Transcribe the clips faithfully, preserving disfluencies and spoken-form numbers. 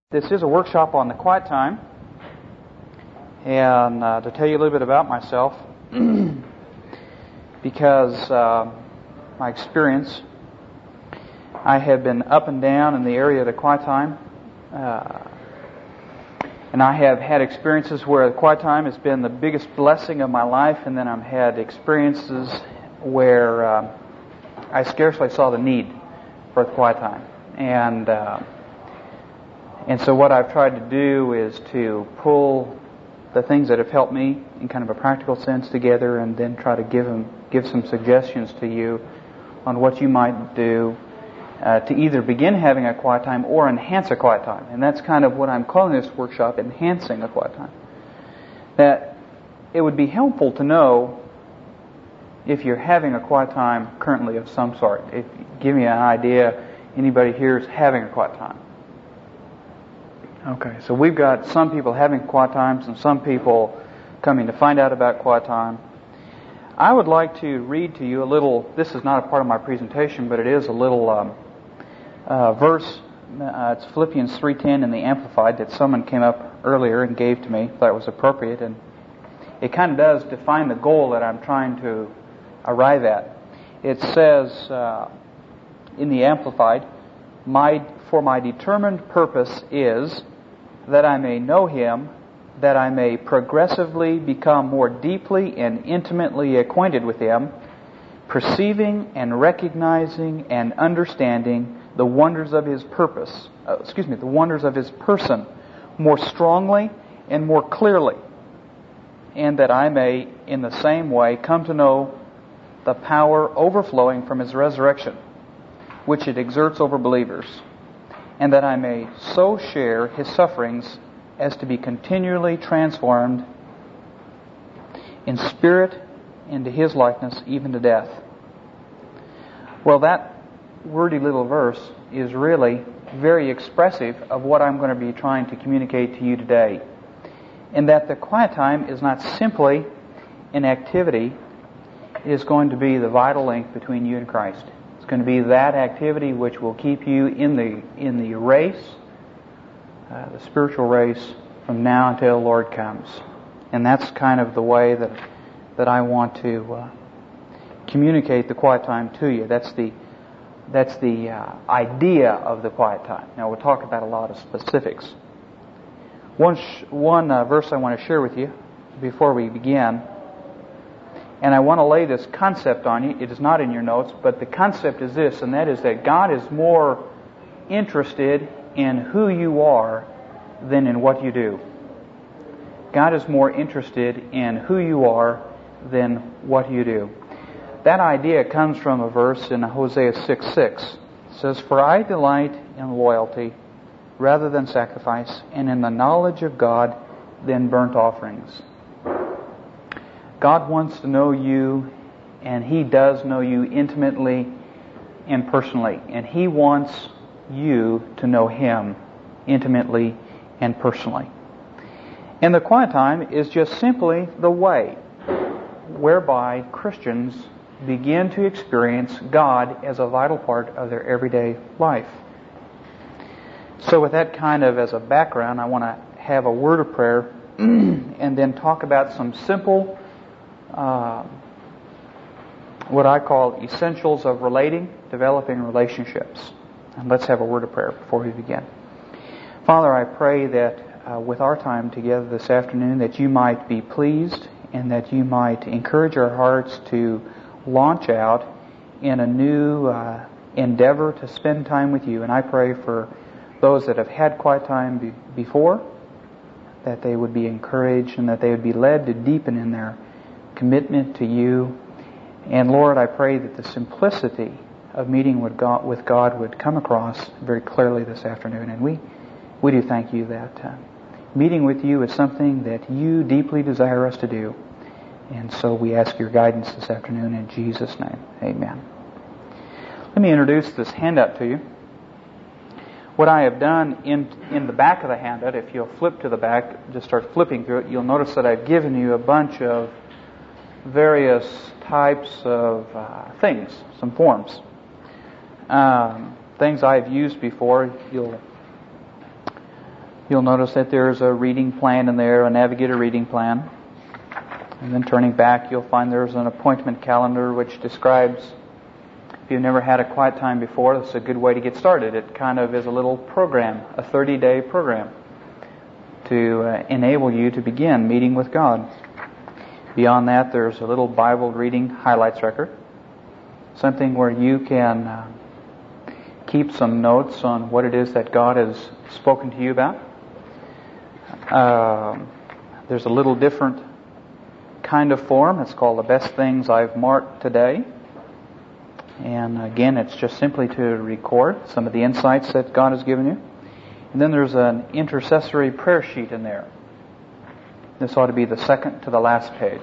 This is a workshop on the quiet time, and uh, to tell you a little bit about myself, because uh, my experience, I have been up and down in the area of the quiet time, uh, and I have had experiences where the quiet time has been the biggest blessing of my life, and then I've had experiences where uh, I scarcely saw the need for the quiet time, and uh, And so what I've tried to do is to pull the things that have helped me in kind of a practical sense together, and then try to give them, give some suggestions to you on what you might do uh, to either begin having a quiet time or enhance a quiet time. And that's kind of what I'm calling this workshop, enhancing a quiet time. That it would be helpful to know if you're having a quiet time currently of some sort. If give me an idea, anybody here is having a quiet time. Okay, so we've got some people having quiet times and some people coming to find out about quiet time. I would like to read to you a little, this is not a part of my presentation, but it is a little um, uh, verse. Uh, it's Philippians three ten in the Amplified that someone came up earlier and gave to me, thought it was appropriate, and it kind of does define the goal that I'm trying to arrive at. It says uh, in the Amplified, my, for my determined purpose is that I may know Him, that I may progressively become more deeply and intimately acquainted with Him, perceiving and recognizing and understanding the wonders of His purpose, uh, excuse me, the wonders of His person more strongly and more clearly, and that I may, in the same way, come to know the power overflowing from His resurrection, which it exerts over believers, and that I may so share His sufferings as to be continually transformed in spirit into His likeness, even to death. Well, that wordy little verse is really very expressive of what I'm going to be trying to communicate to you today. In that the quiet time is not simply an activity, it is going to be the vital link between you and Christ. It's going to be that activity which will keep you in the in the race, uh, the spiritual race, from now until the Lord comes. And that's kind of the way that that I want to uh, communicate the quiet time to you. That's the that's the uh, idea of the quiet time. Now we'll talk about a lot of specifics. One sh- one uh, verse I want to share with you before we begin. And I want to lay this concept on you. It is not in your notes, but the concept is this, and that is that God is more interested in who you are than in what you do. God is more interested in who you are than what you do. That idea comes from a verse in Hosea six six. It says, "For I delight in loyalty rather than sacrifice, and in the knowledge of God than burnt offerings." God wants to know you, and He does know you intimately and personally. And He wants you to know Him intimately and personally. And the quiet time is just simply the way whereby Christians begin to experience God as a vital part of their everyday life. So with that kind of as a background, I want to have a word of prayer and then talk about some simple Uh, what I call essentials of relating, developing relationships. And let's have a word of prayer before we begin. Father, I pray that uh, with our time together this afternoon, that you might be pleased and that you might encourage our hearts to launch out in a new uh, endeavor to spend time with you. And I pray for those that have had quiet time be- before, that they would be encouraged and that they would be led to deepen in their commitment to you. And Lord, I pray that the simplicity of meeting with God, with God would come across very clearly this afternoon. And we, we do thank you that uh, meeting with you is something that you deeply desire us to do. And so we ask your guidance this afternoon in Jesus' name. Amen. Let me introduce this handout to you. What I have done in in the back of the handout, if you'll flip to the back, just start flipping through it, you'll notice that I've given you a bunch of various types of uh, things, some forms, um, things I've used before. You'll You'll notice that there's a reading plan in there, a Navigator reading plan. And then turning back, you'll find there's an appointment calendar which describes, if you've never had a quiet time before, that's a good way to get started. It kind of is a little program, a thirty-day program to uh, enable you to begin meeting with God. Beyond that, there's a little Bible reading highlights record, something where you can uh, keep some notes on what it is that God has spoken to you about. Uh, there's a little different kind of form. It's called the Best Things I've Marked Today. And again, it's just simply to record some of the insights that God has given you. And then there's an intercessory prayer sheet in there. This ought to be the second to the last page.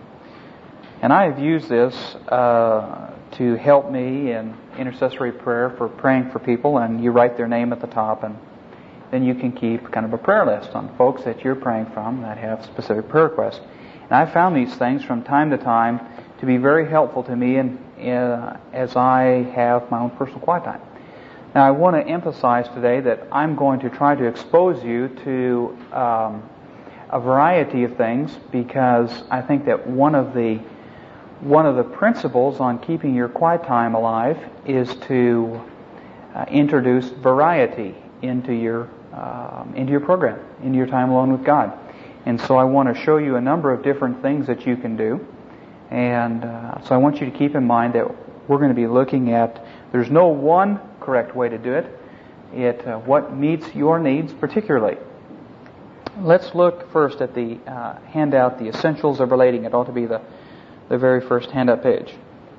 And I have used this uh, to help me in intercessory prayer for praying for people, and you write their name at the top, and then you can keep kind of a prayer list on folks that you're praying from that have specific prayer requests. And I've found these things from time to time to be very helpful to me in, uh, as I have my own personal quiet time. Now, I want to emphasize today that I'm going to try to expose you to um, a variety of things, because I think that one of the one of the principles on keeping your quiet time alive is to uh, introduce variety into your um, into your program, into your time alone with God. And so I want to show you a number of different things that you can do. And uh, so I want you to keep in mind that we're going to be looking at, there's no one correct way to do it. It uh, what meets your needs particularly. Let's look first at the uh, handout, the essentials of relating. It ought to be the, the very first handout page.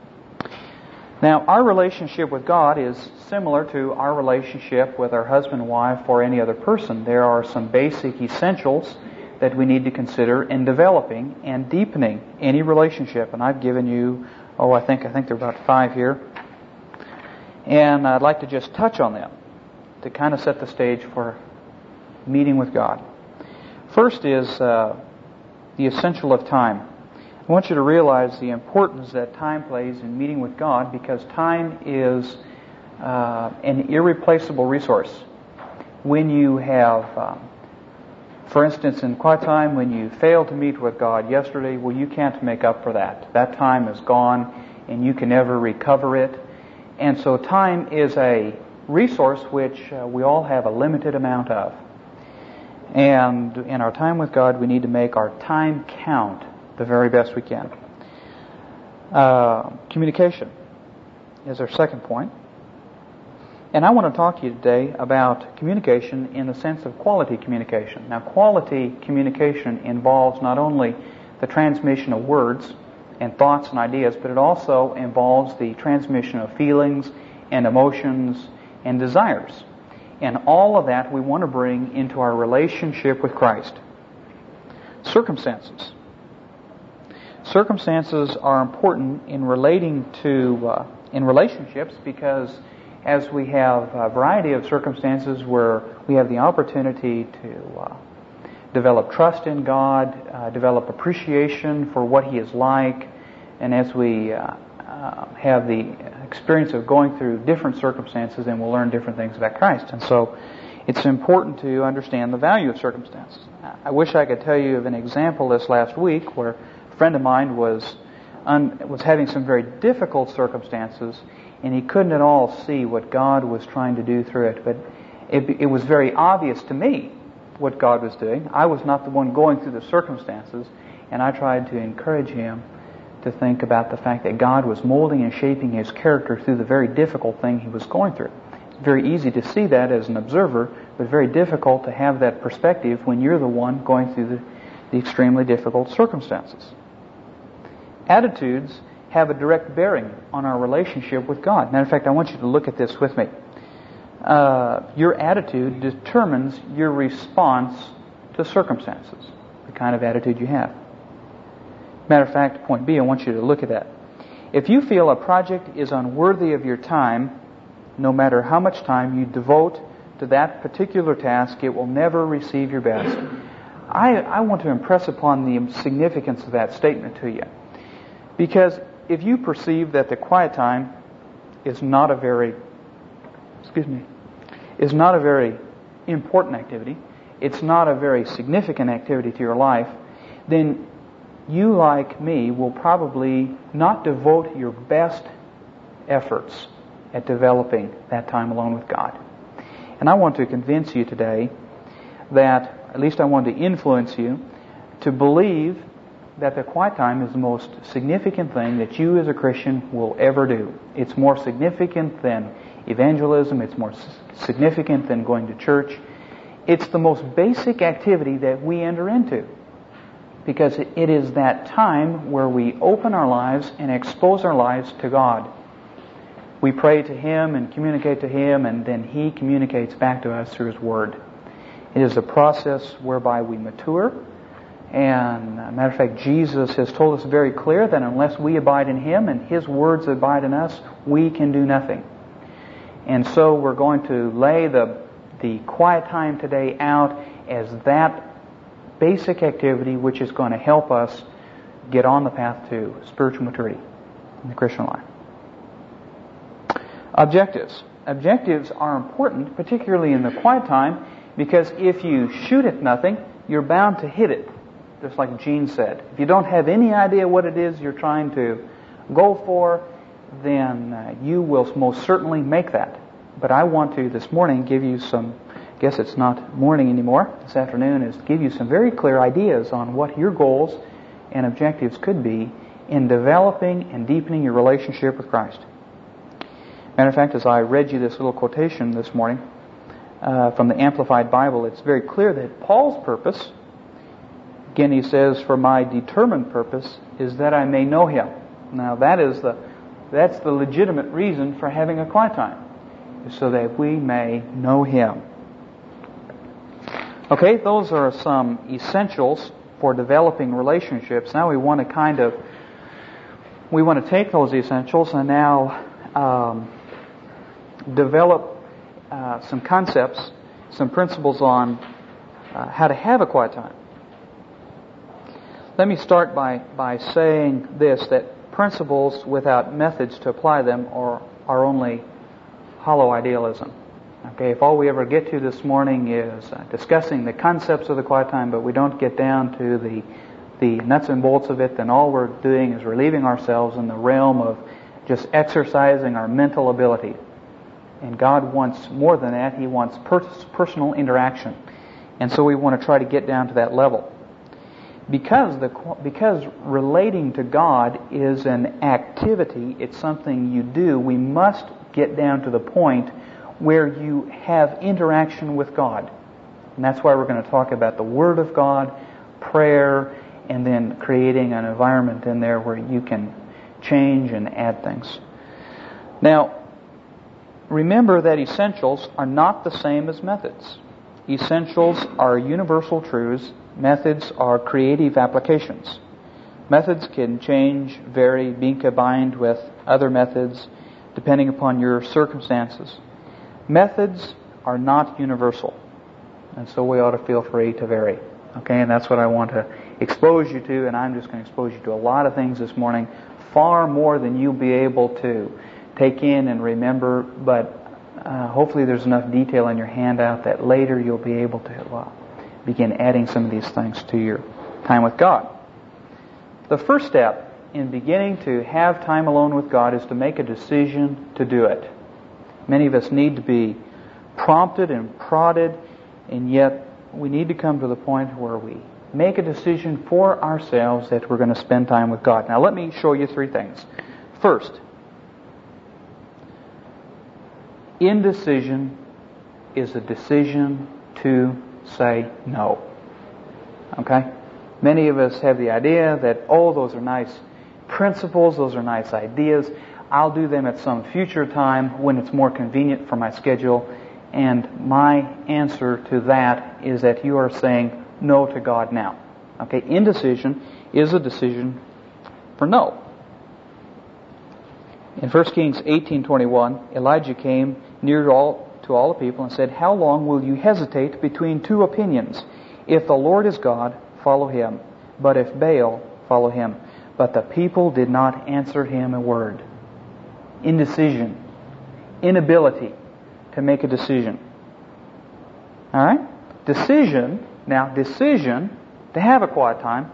Now, our relationship with God is similar to our relationship with our husband and wife or any other person. There are some basic essentials that we need to consider in developing and deepening any relationship. And I've given you, oh, I think I think there are about five here. And I'd like to just touch on them to kind of set the stage for meeting with God. First is uh, the essential of time. I want you to realize the importance that time plays in meeting with God, because time is uh, an irreplaceable resource. When you have, um, for instance, in quiet time, when you failed to meet with God yesterday, well, you can't make up for that. That time is gone, and you can never recover it. And so time is a resource which uh, we all have a limited amount of. And in our time with God, we need to make our time count the very best we can. Uh, communication is our second point. And I want to talk to you today about communication in the sense of quality communication. Now, quality communication involves not only the transmission of words and thoughts and ideas, but it also involves the transmission of feelings and emotions and desires. And all of that we want to bring into our relationship with Christ. Circumstances. Circumstances are important in relating to, uh, in relationships, because as we have a variety of circumstances where we have the opportunity to uh, develop trust in God, uh, develop appreciation for what He is like, and as we uh, uh, have the experience of going through different circumstances, then we'll learn different things about Christ. And so it's important to understand the value of circumstances. I wish I could tell you of an example this last week where a friend of mine was un- was having some very difficult circumstances, and he couldn't at all see what God was trying to do through it. But it, it was very obvious to me what God was doing. I was not the one going through the circumstances, and I tried to encourage him to think about the fact that God was molding and shaping his character through the very difficult thing he was going through. It's very easy to see that as an observer, but very difficult to have that perspective when you're the one going through the, the extremely difficult circumstances. Attitudes have a direct bearing on our relationship with God. Matter of fact, I want you to look at this with me. Uh, your attitude determines your response to circumstances, the kind of attitude you have. Matter of fact, point B, I want you to look at that. If you feel a project is unworthy of your time, no matter how much time you devote to that particular task, it will never receive your best. I, I want to impress upon the significance of that statement to you. Because if you perceive that the quiet time is not a very, excuse me, is not a very important activity, it's not a very significant activity to your life, then you, like me, will probably not devote your best efforts at developing that time alone with God. And I want to convince you today that, at least I want to influence you, to believe that the quiet time is the most significant thing that you as a Christian will ever do. It's more significant than evangelism. It's more significant than going to church. It's the most basic activity that we enter into, because it is that time where we open our lives and expose our lives to God. We pray to Him and communicate to Him, and then He communicates back to us through His Word. It is a process whereby we mature. And, as a matter of fact, Jesus has told us very clear that unless we abide in Him and His words abide in us, we can do nothing. And so we're going to lay the, the quiet time today out as that basic activity which is going to help us get on the path to spiritual maturity in the Christian life. Objectives. Objectives are important, particularly in the quiet time, because if you shoot at nothing, you're bound to hit it. Just like Gene said, if you don't have any idea what it is you're trying to go for, then uh, you will most certainly make that. But I want to this morning give you some, I guess it's not morning anymore, this afternoon, is give you some very clear ideas on what your goals and objectives could be in developing and deepening your relationship with Christ. Matter of fact, as I read you this little quotation this morning uh, from the Amplified Bible, it's very clear that Paul's purpose, again, he says, "For my determined purpose is that I may know Him." Now, that is the that's the legitimate reason for having a quiet time, so that we may know Him. Okay, those are some essentials for developing relationships. Now we want to kind of we want to take those essentials and now um, develop uh, some concepts, some principles on uh, how to have a quiet time. Let me start by, by saying this, that principles without methods to apply them are, are only hollow idealism. Okay, if all we ever get to this morning is uh, discussing the concepts of the quiet time, but we don't get down to the the nuts and bolts of it, then all we're doing is relieving ourselves in the realm of just exercising our mental ability. And God wants more than that. He wants pers- personal interaction. And so we want to try to get down to that level. Because the because relating to God is an activity, it's something you do, we must get down to the point where you have interaction with God. And that's why we're going to talk about the Word of God, prayer, and then creating an environment in there where you can change and add things. Now, remember that essentials are not the same as methods. Essentials are universal truths. Methods are creative applications. Methods can change, vary, be combined with other methods depending upon your circumstances. Methods are not universal, and so we ought to feel free to vary. Okay, and that's what I want to expose you to, and I'm just going to expose you to a lot of things this morning, far more than you'll be able to take in and remember, but uh, hopefully there's enough detail in your handout that later you'll be able to uh, begin adding some of these things to your time with God. The first step in beginning to have time alone with God is to make a decision to do it. Many of us need to be prompted and prodded, and yet we need to come to the point where we make a decision for ourselves that we're going to spend time with God. Now let me show you three things. First, indecision is a decision to say no. Okay? Many of us have the idea that, oh, those are nice principles, those are nice ideas. I'll do them at some future time when it's more convenient for my schedule. And my answer to that is that you are saying no to God now. Okay? Indecision is a decision for no. In First Kings eighteen twenty-one, Elijah came near to all, to all the people and said, "How long will you hesitate between two opinions? If the Lord is God, follow Him. But if Baal, follow him." But the people did not answer him a word. Indecision. Inability to make a decision. Alright? Decision, now decision to have a quiet time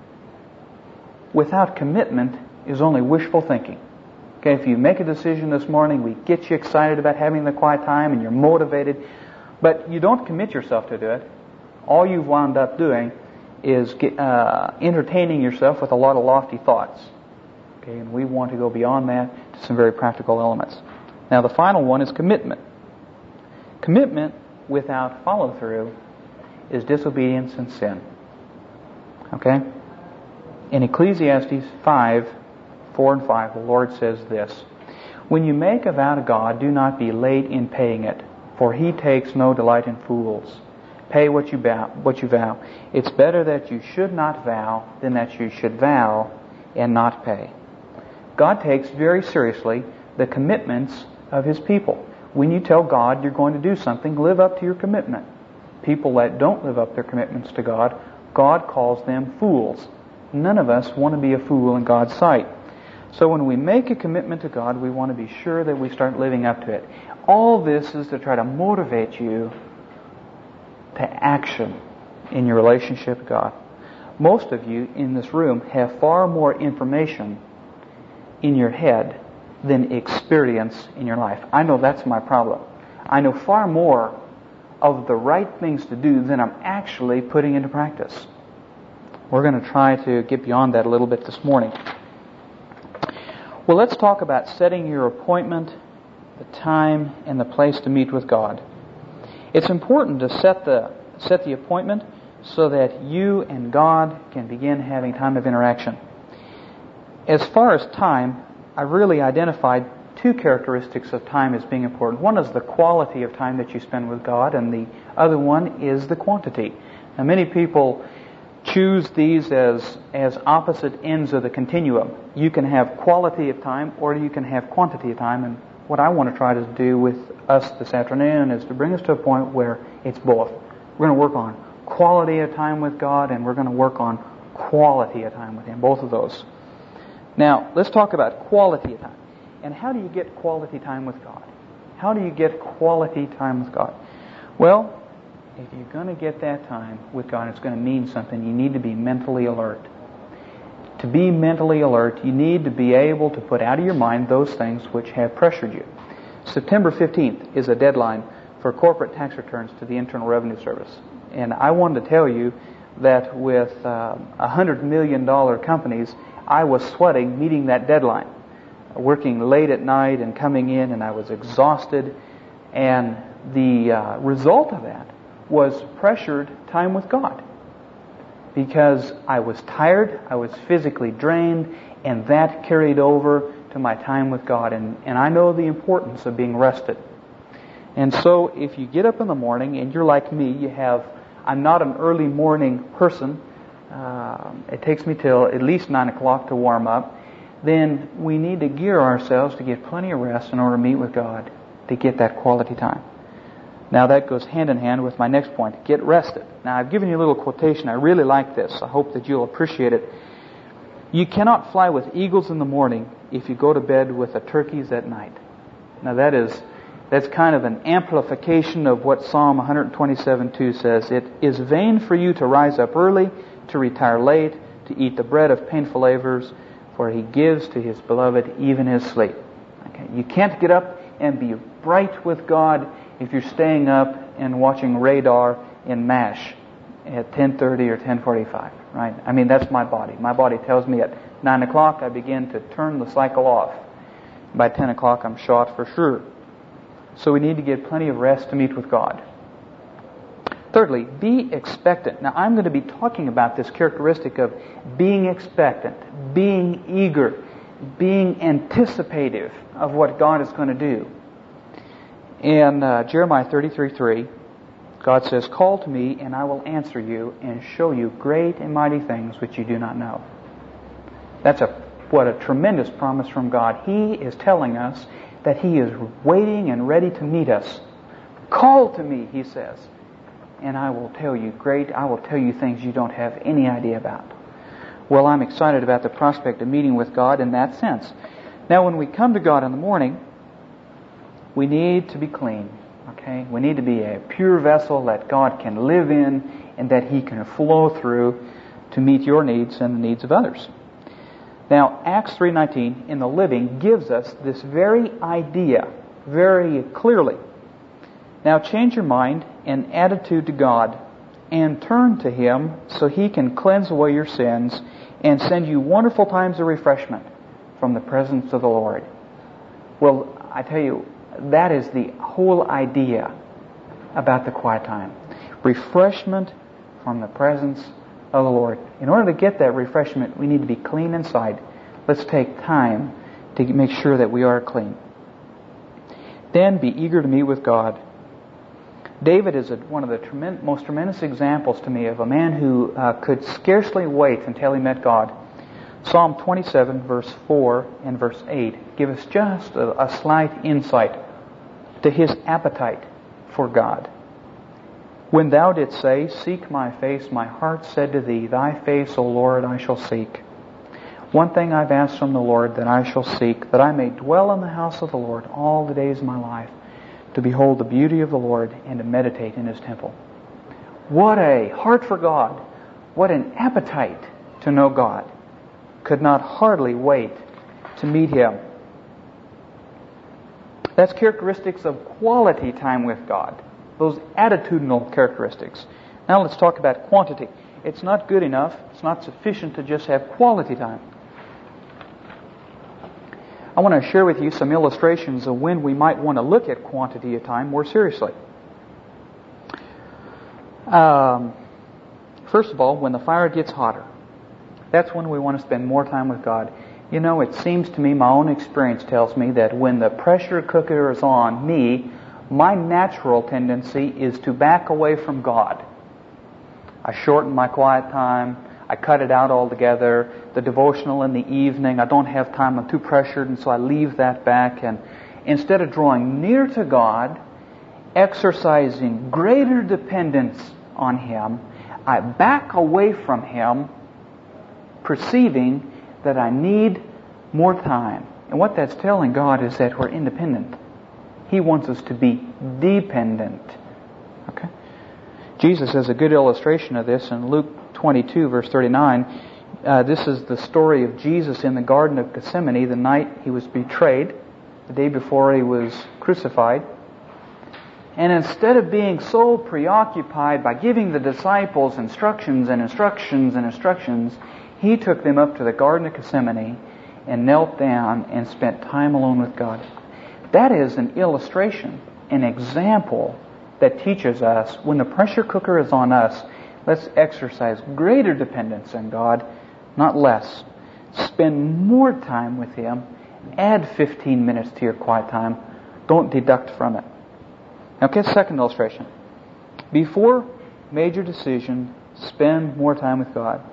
without commitment is only wishful thinking. Okay, if you make a decision this morning, we get you excited about having the quiet time and you're motivated, but you don't commit yourself to do it, all you've wound up doing is get, uh, entertaining yourself with a lot of lofty thoughts. Okay, and we want to go beyond that to some very practical elements. Now the final one is commitment. Commitment without follow-through is disobedience and sin. Okay? In Ecclesiastes five, four and five, the Lord says this, "When you make a vow to God, do not be late in paying it, for He takes no delight in fools. Pay what you vow, what you vow. It's better that you should not vow than that you should vow and not pay." God takes very seriously the commitments of His people. When you tell God you're going to do something, live up to your commitment. People that don't live up their commitments to God, God calls them fools. None of us want to be a fool in God's sight. So when we make a commitment to God, we want to be sure that we start living up to it. All this is to try to motivate you to action in your relationship with God. Most of you in this room have far more information in your head than experience in your life. I know that's my problem. I know far more of the right things to do than I'm actually putting into practice. We're going to try to get beyond that a little bit this morning. Well, let's talk about setting your appointment, the time, and the place to meet with God. It's important to set the set the appointment so that you and God can begin having time of interaction. As far as time, I've really identified two characteristics of time as being important. One is the quality of time that you spend with God, and the other one is the quantity. Now, many people choose these as, as opposite ends of the continuum. You can have quality of time or you can have quantity of time, and what I want to try to do with us this afternoon is to bring us to a point where it's both. We're going to work on quality of time with God, and we're going to work on quality of time with Him, both of those. Now, let's talk about quality of time. And how do you get quality time with God? How do you get quality time with God? Well, if you're going to get that time with God, it's going to mean something. You need to be mentally alert. To be mentally alert, you need to be able to put out of your mind those things which have pressured you. September fifteenth is a deadline for corporate tax returns to the Internal Revenue Service. And I wanted to tell you that with uh, one hundred million dollars companies, I was sweating meeting that deadline, working late at night and coming in, and I was exhausted. And the uh, result of that was pressured time with God, because I was tired, I was physically drained, and that carried over to my time with God. And, and I know the importance of being rested. And so if you get up in the morning and you're like me, you have, I'm not an early morning person, uh, it takes me till at least nine o'clock to warm up, then we need to gear ourselves to get plenty of rest in order to meet with God, to get that quality time. Now that goes hand in hand with my next point, get rested. Now I've given you a little quotation. I really like this. I hope that you'll appreciate it. You cannot fly with eagles in the morning if you go to bed with the turkeys at night. Now that is, that's kind of an amplification of what Psalm one twenty-seven two says. It is vain for you to rise up early, to retire late, to eat the bread of painful labors, for He gives to His beloved even His sleep. Okay, you can't get up and be bright with God if you're staying up and watching Radar in MASH at ten thirty or ten forty-five, right? I mean, that's my body. My body tells me at nine o'clock I begin to turn the cycle off. By ten o'clock I'm shot for sure. So we need to get plenty of rest to meet with God. Thirdly, be expectant. Now I'm going to be talking about this characteristic of being expectant, being eager, being anticipative of what God is going to do. In uh, Jeremiah thirty-three three, God says, "Call to me, and I will answer you and show you great and mighty things which you do not know." That's a what a tremendous promise from God. He is telling us that He is waiting and ready to meet us. Call to me, He says, and I will tell you great, I will tell you things you don't have any idea about. Well, I'm excited about the prospect of meeting with God in that sense. Now, when we come to God in the morning, we need to be clean. Okay. Okay? We need to be a pure vessel that God can live in and that He can flow through to meet your needs and the needs of others. Now, Acts three nineteen in the Living gives us this very idea very clearly. Now change your mind and attitude to God and turn to Him so He can cleanse away your sins and send you wonderful times of refreshment from the presence of the Lord. Well, I tell you, that is the whole idea about the quiet time. Refreshment from the presence of the Lord. In order to get that refreshment, we need to be clean inside. Let's take time to make sure that we are clean. Then be eager to meet with God. David is a, one of the tremend, most tremendous examples to me of a man who uh, could scarcely wait until he met God. Psalm twenty-seven, verse four and verse eight give us just a, a slight insight to his appetite for God. When thou didst say, Seek my face, my heart said to thee, Thy face, O Lord, I shall seek. One thing I've asked from the Lord that I shall seek, that I may dwell in the house of the Lord all the days of my life, to behold the beauty of the Lord and to meditate in His temple. What a heart for God. What an appetite to know God. Could not hardly wait to meet Him. That's characteristics of quality time with God. Those attitudinal characteristics. Now let's talk about quantity. It's not good enough, it's not sufficient to just have quality time. I want to share with you some illustrations of when we might want to look at quantity of time more seriously. Um, first of all, when the fire gets hotter, that's when we want to spend more time with God. You know, it seems to me, my own experience tells me that when the pressure cooker is on me, my natural tendency is to back away from God. I shorten my quiet time. I cut it out altogether. The devotional in the evening, I don't have time. I'm too pressured, and so I leave that back. And instead of drawing near to God, exercising greater dependence on Him, I back away from Him, perceiving that I need more time. And what that's telling God is that we're independent. He wants us to be dependent. Okay? Jesus has a good illustration of this in Luke twenty-two, verse thirty-nine. Uh, this is the story of Jesus in the Garden of Gethsemane, the night He was betrayed, the day before He was crucified. And instead of being so preoccupied by giving the disciples instructions and instructions and instructions, He took them up to the Garden of Gethsemane and knelt down and spent time alone with God. That is an illustration, an example that teaches us when the pressure cooker is on us, let's exercise greater dependence on God, not less. Spend more time with Him. Add fifteen minutes to your quiet time. Don't deduct from it. Okay, second illustration. Before major decision, spend more time with God.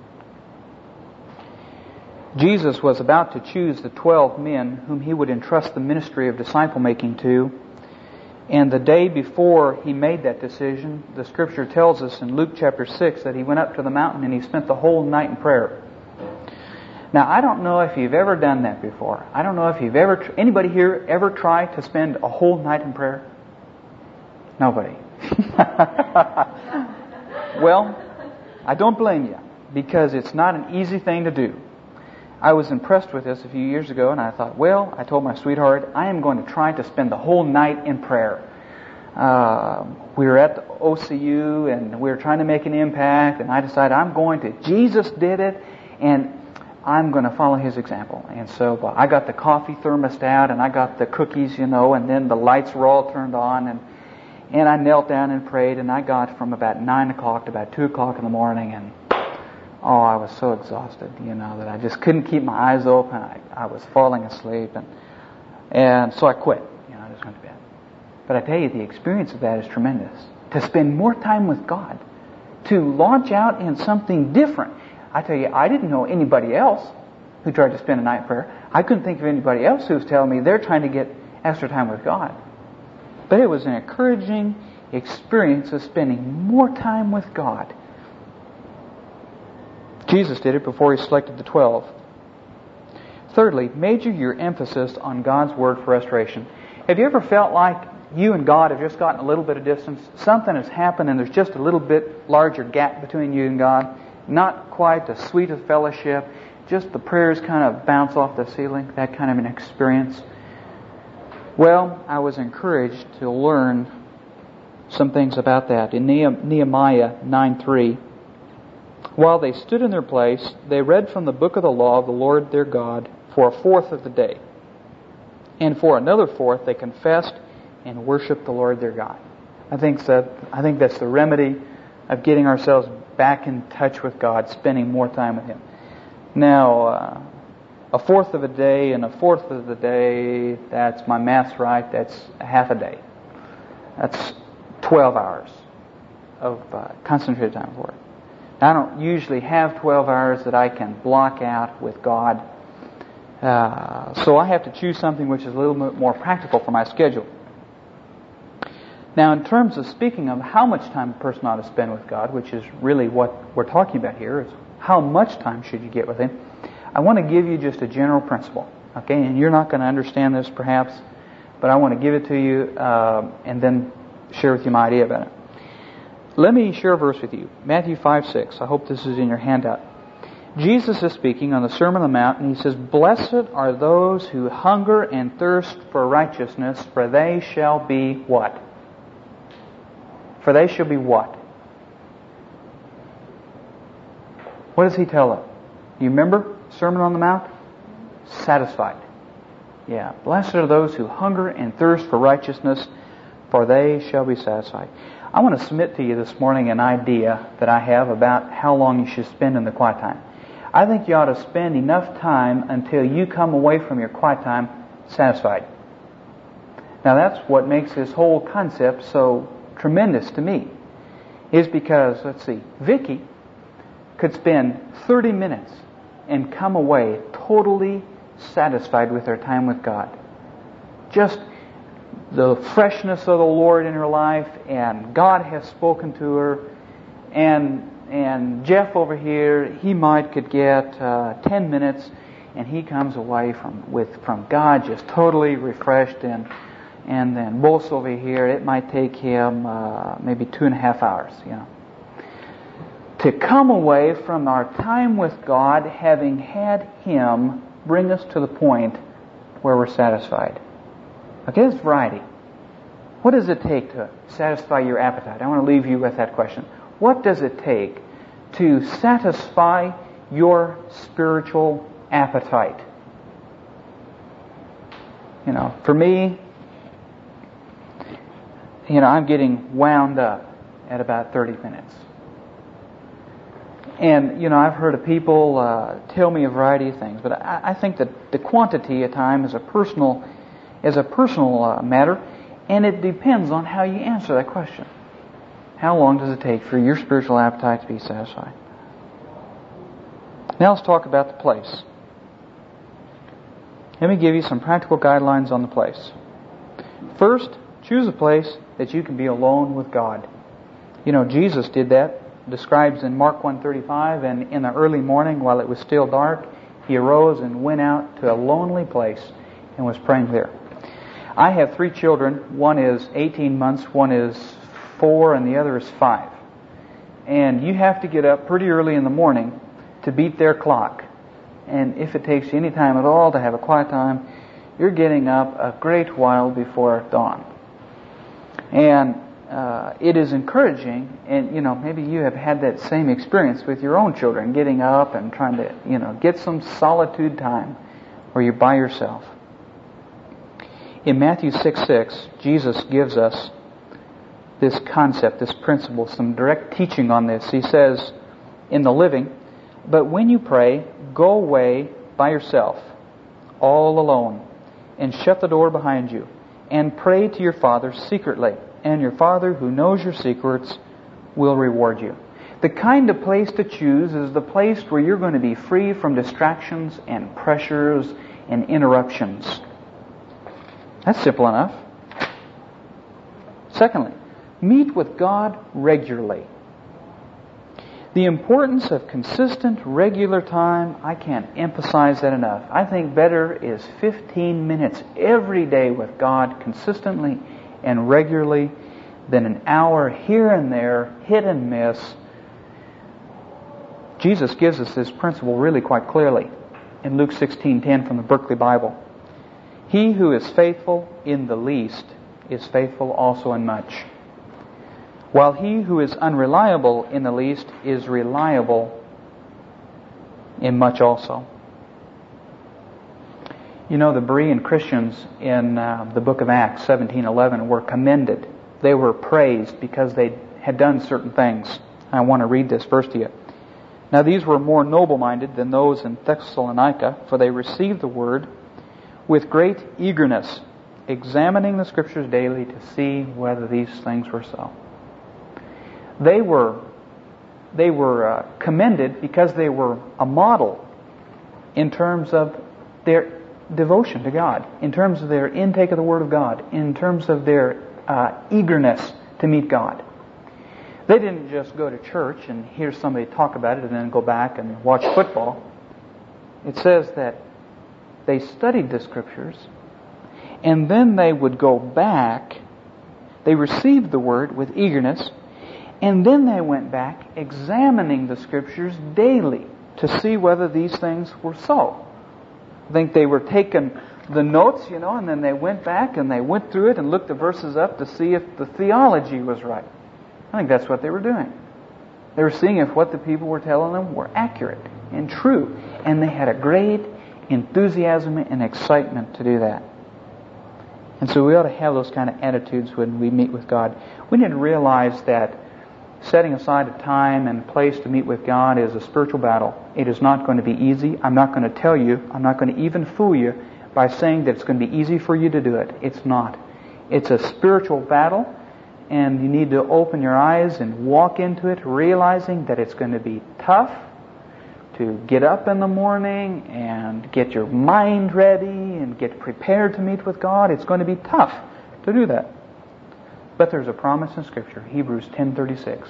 Jesus was about to choose the twelve men whom He would entrust the ministry of disciple making to. And the day before He made that decision, the Scripture tells us in Luke chapter six that He went up to the mountain and He spent the whole night in prayer. Now, I don't know if you've ever done that before. I don't know if you've ever, anybody here ever tried to spend a whole night in prayer? Nobody. Well, I don't blame you, because it's not an easy thing to do. I was impressed with this a few years ago, and I thought, well, I told my sweetheart, I am going to try to spend the whole night in prayer. Uh, we were at the O C U, and we were trying to make an impact, and I decided I'm going to, Jesus did it, and I'm going to follow His example. And so well, I got the coffee thermostat, and I got the cookies, you know, and then the lights were all turned on, and and I knelt down and prayed, and I got from about nine o'clock to about two o'clock in the morning, and oh, I was so exhausted, you know, that I just couldn't keep my eyes open. I, I was falling asleep, and and so I quit. You know, I just went to bed. But I tell you, the experience of that is tremendous. To spend more time with God, to launch out in something different. I tell you, I didn't know anybody else who tried to spend a night in prayer. I couldn't think of anybody else who was telling me they're trying to get extra time with God. But it was an encouraging experience of spending more time with God. Jesus did it before He selected the twelve. Thirdly, major your emphasis on God's Word for restoration. Have you ever felt like you and God have just gotten a little bit of distance. Something has happened and there's just a little bit larger gap between you and God. Not quite the sweet of fellowship. Just the prayers kind of bounce off the ceiling. That kind of an experience. Well, I was encouraged to learn some things about that. In Nehemiah nine three, while they stood in their place, they read from the book of the law of the Lord their God for a fourth of the day. And for another fourth they confessed and worshiped the Lord their God. I think that I think that's the remedy of getting ourselves back in touch with God, spending more time with Him. Now, uh, a fourth of a day and a fourth of the day, that's my math's right, that's a half a day. That's twelve hours of uh, concentrated time for it. Now, I don't usually have twelve hours that I can block out with God. Uh, so I have to choose something which is a little bit more practical for my schedule. Now, in terms of speaking of how much time a person ought to spend with God, which is really what we're talking about here, is how much time should you get with Him, I want to give you just a general principle. Okay, and you're not going to understand this perhaps, but I want to give it to you uh, and then share with you my idea about it. Let me share a verse with you. Matthew five six. I hope this is in your handout. Jesus is speaking on the Sermon on the Mount, and He says, "Blessed are those who hunger and thirst for righteousness, for they shall be" what? For they shall be what? What does He tell them? You remember Sermon on the Mount? Satisfied. Yeah. Blessed are those who hunger and thirst for righteousness, for they shall be satisfied. I want to submit to you this morning an idea that I have about how long you should spend in the quiet time. I think you ought to spend enough time until you come away from your quiet time satisfied. Now that's what makes this whole concept so tremendous to me, is because, let's see, Vicky could spend thirty minutes and come away totally satisfied with her time with God. Just the freshness of the Lord in her life, and God has spoken to her, and and Jeff over here, he might could get uh, ten minutes, and he comes away from with from God just totally refreshed, and and then Bose over here, it might take him uh, maybe two and a half hours, you know, to come away from our time with God, having had Him bring us to the point where we're satisfied. Okay, there's variety. What does it take to satisfy your appetite? I want to leave you with that question. What does it take to satisfy your spiritual appetite? You know, for me, you know, I'm getting wound up at about thirty minutes. And, you know, I've heard of people uh, tell me a variety of things, but I, I think that the quantity of time is a personal, is a personal uh, matter, and it depends on how you answer that question. How long does it take for your spiritual appetite to be satisfied? Now let's talk about the place. Let me give you some practical guidelines on the place. First, choose a place that you can be alone with God. You know, Jesus did that. Describes in Mark one thirty-five, and in the early morning while it was still dark, He arose and went out to a lonely place and was praying there. I have three children. One is eighteen months, one is four, and the other is five. And you have to get up pretty early in the morning to beat their clock. And if it takes you any time at all to have a quiet time, you're getting up a great while before dawn. And Uh, it is encouraging, and you know, maybe you have had that same experience with your own children, getting up and trying to, you know, get some solitude time where you're by yourself. In Matthew six six, Jesus gives us this concept, this principle, some direct teaching on this. He says in the Living, "But when you pray, go away by yourself, all alone, and shut the door behind you, and pray to your Father secretly. And your Father who knows your secrets will reward you." The kind of place to choose is the place where you're going to be free from distractions and pressures and interruptions. That's simple enough. Secondly, meet with God regularly. The importance of consistent, regular time, I can't emphasize that enough. I think better is fifteen minutes every day with God consistently and regularly than an hour here and there, hit and miss. Jesus gives us this principle really quite clearly in Luke sixteen ten from the Berkeley Bible. He who is faithful in the least is faithful also in much, while he who is unreliable in the least is reliable in much also. You know, the Berean Christians in uh, the book of Acts seventeen eleven were commended. They were praised because they had done certain things. I want to read this verse to you. Now these were more noble-minded than those in Thessalonica, for they received the word with great eagerness, examining the Scriptures daily to see whether these things were so. They were, they were uh, commended because they were a model in terms of their devotion to God, in terms of their intake of the Word of God, in terms of their uh, eagerness to meet God. They didn't just go to church and hear somebody talk about it and then go back and watch football. It says that they studied the Scriptures, and then they would go back. They received the Word with eagerness, and then they went back examining the Scriptures daily to see whether these things were so. I think they were taking the notes, you know, and then they went back and they went through it and looked the verses up to see if the theology was right. I think that's what they were doing. They were seeing if what the people were telling them were accurate and true. And they had a great enthusiasm and excitement to do that. And so we ought to have those kind of attitudes when we meet with God. We need to realize that setting aside a time and place to meet with God is a spiritual battle. It is not going to be easy. I'm not going to tell you, I'm not going to even fool you by saying that it's going to be easy for you to do it. It's not. It's a spiritual battle, and you need to open your eyes and walk into it realizing that it's going to be tough to get up in the morning and get your mind ready and get prepared to meet with God. It's going to be tough to do that. But there's a promise in Scripture, Hebrews ten thirty-six.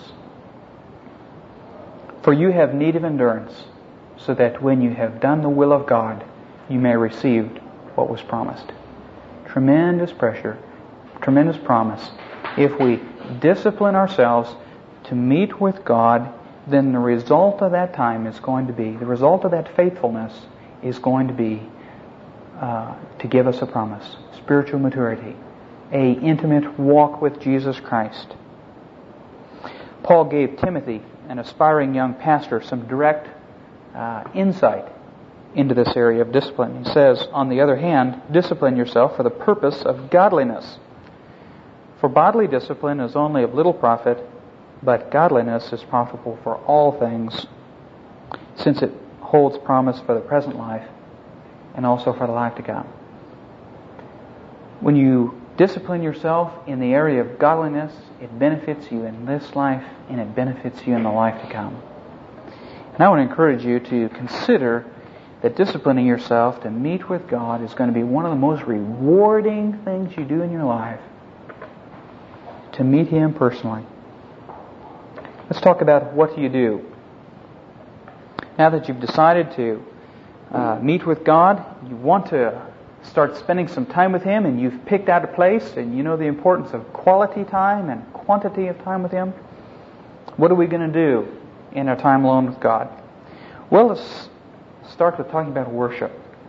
For you have need of endurance, so that when you have done the will of God, you may receive what was promised. Tremendous pressure, tremendous promise. If we discipline ourselves to meet with God, then the result of that time is going to be, the result of that faithfulness is going to be uh, to give us a promise, spiritual maturity, a intimate walk with Jesus Christ. Paul gave Timothy, an aspiring young pastor, some direct uh, insight into this area of discipline. He says, on the other hand, discipline yourself for the purpose of godliness. For bodily discipline is only of little profit, but godliness is profitable for all things, since it holds promise for the present life and also for the life to come. When you discipline yourself in the area of godliness, it benefits you in this life and it benefits you in the life to come. And I want to encourage you to consider that disciplining yourself to meet with God is going to be one of the most rewarding things you do in your life, to meet Him personally. Let's talk about what you do. Now that you've decided to uh, meet with God, you want to start spending some time with Him, and you've picked out a place, and you know the importance of quality time and quantity of time with Him. What are we going to do in our time alone with God? Well, let's start with talking about worship.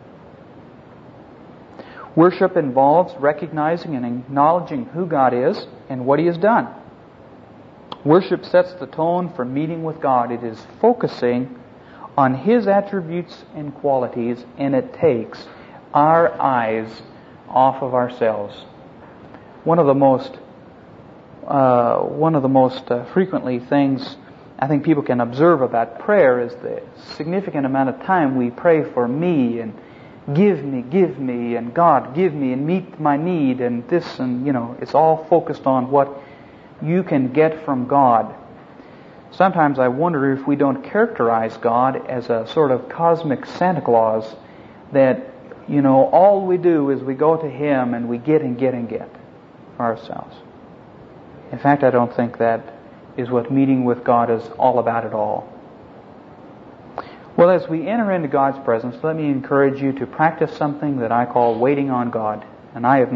Worship involves recognizing and acknowledging who God is and what He has done. Worship sets the tone for meeting with God. It is focusing on His attributes and qualities, and it takes our eyes off of ourselves. One of the most, uh, one of the most uh, frequently things I think people can observe about prayer is the significant amount of time we pray for me and give me, give me, and God give me and meet my need and this, and you know, it's all focused on what you can get from God. Sometimes I wonder if we don't characterize God as a sort of cosmic Santa Claus that, you know, all we do is we go to Him and we get and get and get for ourselves. In fact, I don't think that is what meeting with God is all about at all. Well, as we enter into God's presence, let me encourage you to practice something that I call waiting on God. And I have not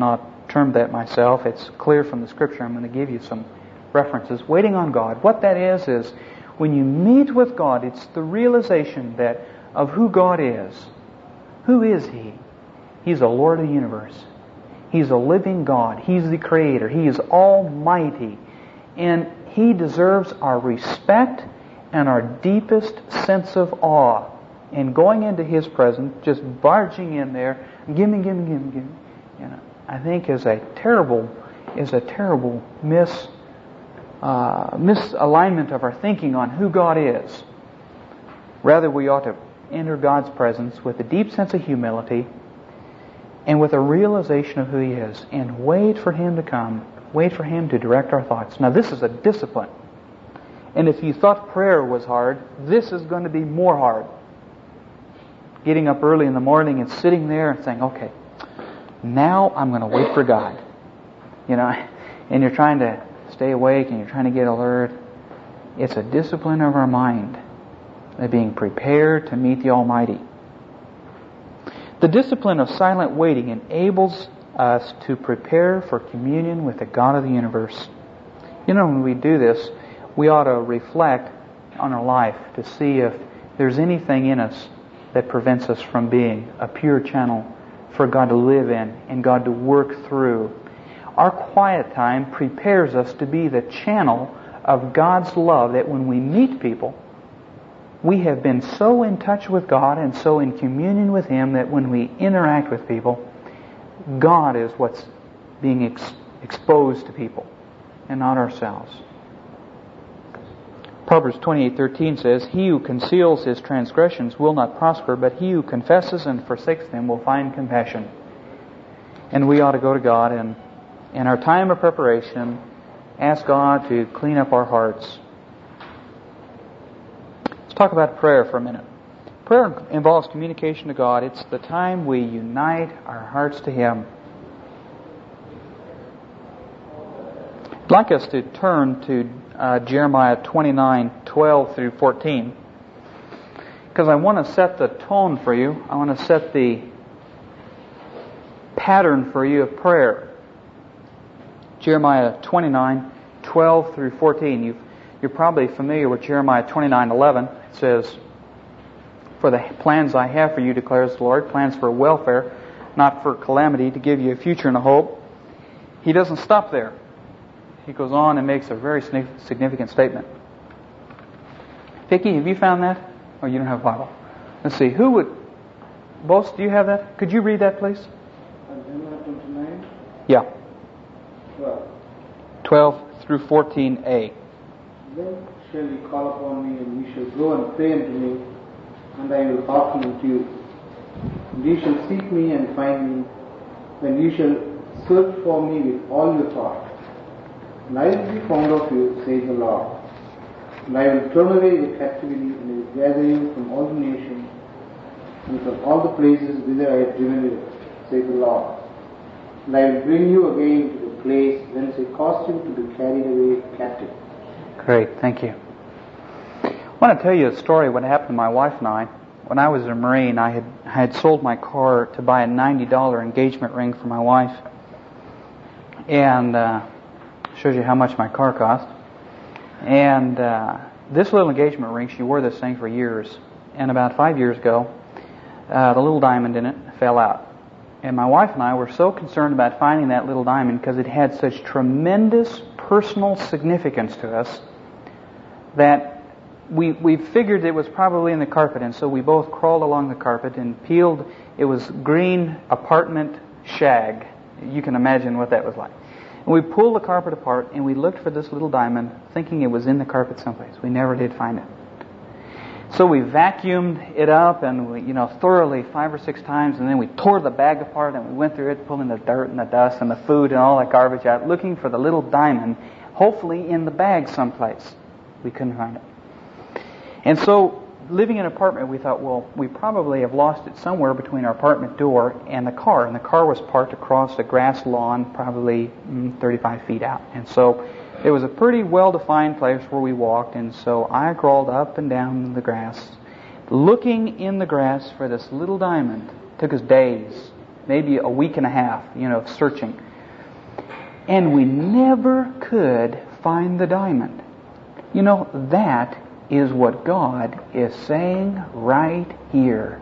termed that myself. It's clear from the Scripture. I'm going to give you some references. Waiting on God. What that is, is when you meet with God, it's the realization that of who God is. Who is He? He's the Lord of the universe. He's a living God. He's the Creator. He is almighty. And He deserves our respect and our deepest sense of awe. And going into His presence, just barging in there, give me, give me, give me, give me, you know, I think is a terrible, is a terrible mis, uh, misalignment of our thinking on who God is. Rather, we ought to enter God's presence with a deep sense of humility and with a realization of who He is, and wait for Him to come, wait for Him to direct our thoughts. Now, this is a discipline. And if you thought prayer was hard, this is going to be more hard. Getting up early in the morning and sitting there and saying, okay, now I'm going to wait for God. You know, and you're trying to stay awake and you're trying to get alert. It's a discipline of our mind, of being prepared to meet the Almighty. The discipline of silent waiting enables us to prepare for communion with the God of the universe. You know, when we do this, we ought to reflect on our life to see if there's anything in us that prevents us from being a pure channel for God to live in and God to work through. Our quiet time prepares us to be the channel of God's love, that when we meet people, we have been so in touch with God and so in communion with Him that when we interact with people, God is what's being ex- exposed to people and not ourselves. Proverbs twenty-eight thirteen says, "He who conceals his transgressions will not prosper, but he who confesses and forsakes them will find compassion." And we ought to go to God and, in our time of preparation, ask God to clean up our hearts. Let's talk about prayer for a minute. Prayer involves communication to God. It's the time we unite our hearts to Him. I'd like us to turn to uh, Jeremiah twenty-nine twelve through fourteen, because I want to set the tone for you. I want to set the pattern for you of prayer. Jeremiah twenty-nine twelve through fourteen. You've, you're probably familiar with Jeremiah twenty-nine eleven. It says, "For the plans I have for you, declares the Lord, plans for welfare, not for calamity, to give you a future and a hope." He doesn't stop there. He goes on and makes a very significant statement. Vicki, have you found that? Oh, you don't have a Bible. Let's see. Who would... Bose, do you have that? Could you read that, please? Jeremiah twenty-nine? Yeah. twelve. twelve through fourteen a. "Then shall you call upon me, and you shall go and pray unto me, and I will hearken unto you. And you shall seek me and find me, when you shall search for me with all your heart. And I will be found of you, says the Lord. And I will turn away your captivity, and I will gather you from all the nations, and from all the places whither I have driven you, says the Lord. And I will bring you again to the place whence I caused you to be carried away captive." Great, thank you. I want to tell you a story what happened to my wife and I. When I was a Marine, I had, I had sold my car to buy a ninety dollars engagement ring for my wife. And uh, shows you how much my car cost. And uh, this little engagement ring, she wore this thing for years. And about five years ago, uh, the little diamond in it fell out. And my wife and I were so concerned about finding that little diamond because it had such tremendous personal significance to us that we we figured it was probably in the carpet. And so we both crawled along the carpet and peeled. It was green apartment shag. You can imagine what that was like. And we pulled the carpet apart and we looked for this little diamond, thinking it was in the carpet someplace. We never did find it. So we vacuumed it up and we, you know, thoroughly five or six times, and then we tore the bag apart and we went through it, pulling the dirt and the dust and the food and all that garbage out, looking for the little diamond, hopefully in the bag someplace. We couldn't find it. And so, living in an apartment, we thought, well, we probably have lost it somewhere between our apartment door and the car. And the car was parked across a grass lawn, probably mm, thirty-five feet out. And so it was a pretty well-defined place where we walked. And so I crawled up and down the grass, looking in the grass for this little diamond. It took us days, maybe a week and a half, you know, searching. and we never could find the diamond. You know, that is what God is saying right here.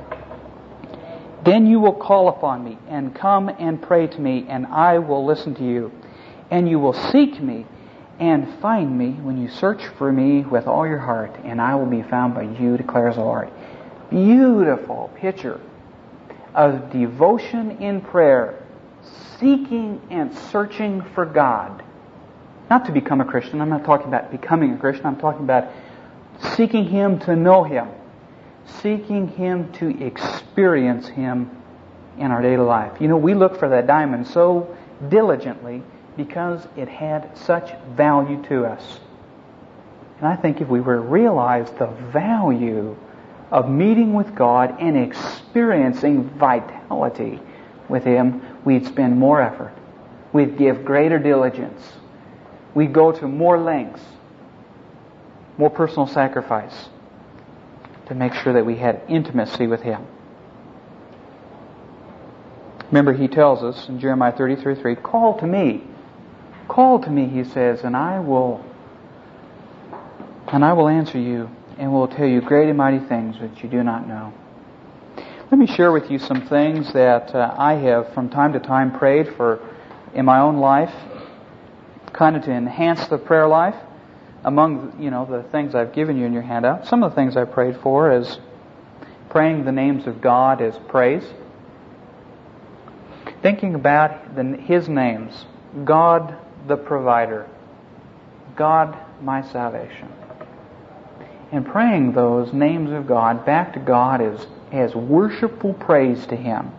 Then you will call upon me and come and pray to me, and I will listen to you. And you will seek me and find me when you search for me with all your heart, and I will be found by you, declares the Lord. Beautiful picture of devotion in prayer, seeking and searching for God. Not to become a Christian. I'm not talking about becoming a Christian. I'm talking about seeking Him to know Him. Seeking Him to experience Him in our daily life. You know, we look for that diamond so diligently because it had such value to us. And I think if we were to realize the value of meeting with God and experiencing vitality with Him, we'd spend more effort. We'd give greater diligence. We'd go to more lengths, more personal sacrifice to make sure that we had intimacy with Him. Remember, He tells us in Jeremiah thirty-three three, call to me. Call to me, He says, and I will and I will answer you and will tell you great and mighty things that you do not know. Let me share with you some things that uh, I have from time to time prayed for in my own life, kind of to enhance the prayer life. Among, you know, the things I've given you in your handout, some of the things I prayed for is praying the names of God as praise. Thinking about the, His names. God the provider. God my salvation. And praying those names of God back to God as, as worshipful praise to Him.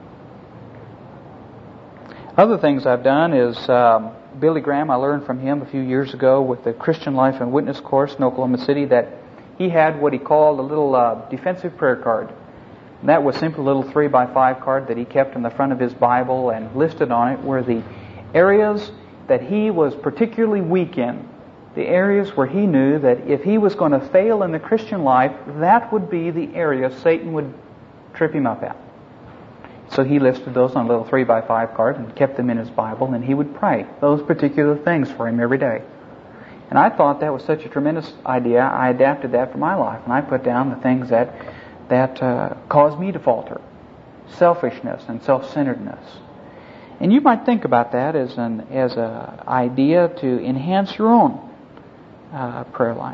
Other things I've done is um, Billy Graham, I learned from him a few years ago with the Christian Life and Witness course in Oklahoma City that he had what he called a little uh, defensive prayer card. And that was simply a little three by five card that he kept in the front of his Bible, and listed on it were the areas that he was particularly weak in. The areas where he knew that if he was going to fail in the Christian life, that would be the area Satan would trip him up at. So he listed those on a little three by five card and kept them in his Bible, and he would pray those particular things for him every day. And I thought that was such a tremendous idea, I adapted that for my life, and I put down the things that that uh, caused me to falter. Selfishness and self-centeredness. And you might think about that as an as a idea to enhance your own uh, prayer life.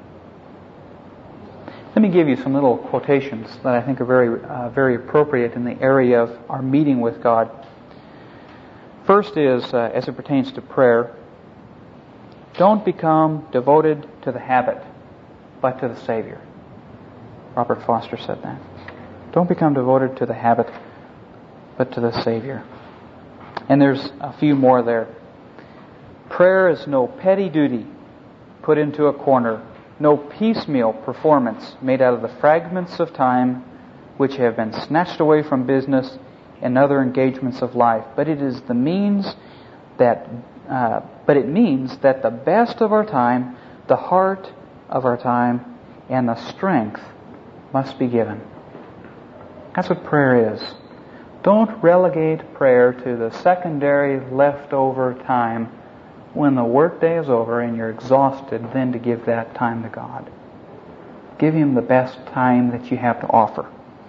Let me give you some little quotations that I think are very, uh, very appropriate in the area of our meeting with God. First is, uh, as it pertains to prayer, don't become devoted to the habit, but to the Savior. Robert Foster said that. Don't become devoted to the habit, but to the Savior. And there's a few more there. Prayer is no petty duty put into a corner, no piecemeal performance made out of the fragments of time which have been snatched away from business and other engagements of life. But it is the means that, uh, but it means that the best of our time, the heart of our time, and the strength must be given. That's what prayer is. Don't relegate prayer to the secondary leftover time when the workday is over and you're exhausted, then to give that time to God. Give Him the best time that you have to offer.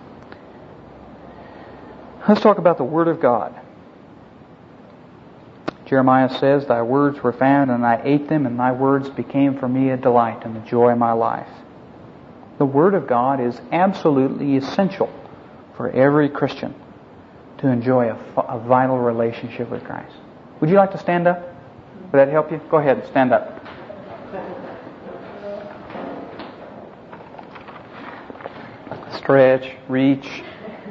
Let's talk about the Word of God. Jeremiah says, Thy words were found, and I ate them, and Thy words became for me a delight and the joy of my life. The Word of God is absolutely essential for every Christian to enjoy a, a vital relationship with Christ. Would you like to stand up? Would that help you? Go ahead and stand up. Stretch, reach.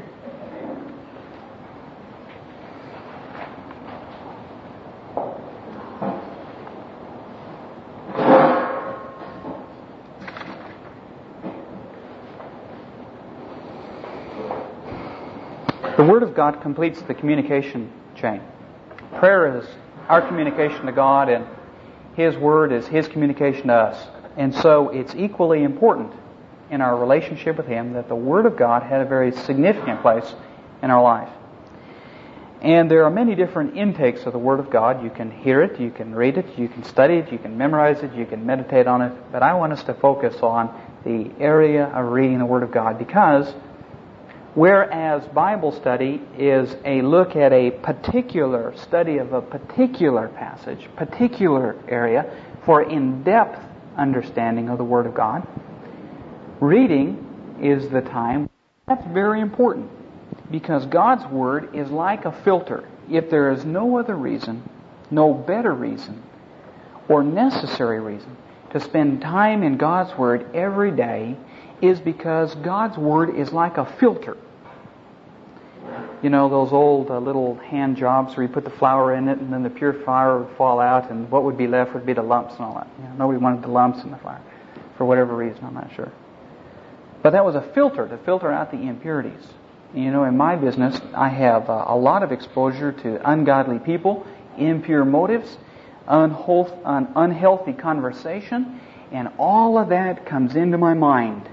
The Word of God completes the communication chain. Prayer is our communication to God, and His Word is His communication to us. And so it's equally important in our relationship with Him that the Word of God had a very significant place in our life. And there are many different intakes of the Word of God. You can hear it, you can read it, you can study it, you can memorize it, you can meditate on it. But I want us to focus on the area of reading the Word of God, because whereas Bible study is a look at a particular study of a particular passage, particular area for in-depth understanding of the Word of God, reading is the time. That's very important, because God's Word is like a filter. If there is no other reason, no better reason, or necessary reason to spend time in God's Word every day, is because God's Word is like a filter. You know, those old uh, little hand jobs where you put the flour in it and then the pure flour would fall out, and what would be left would be the lumps and all that. You know, nobody wanted the lumps in the flour for whatever reason, I'm not sure. But that was a filter to filter out the impurities. You know, in my business, I have uh, a lot of exposure to ungodly people, impure motives, unhealth, un- unhealthy conversation, and all of that comes into my mind.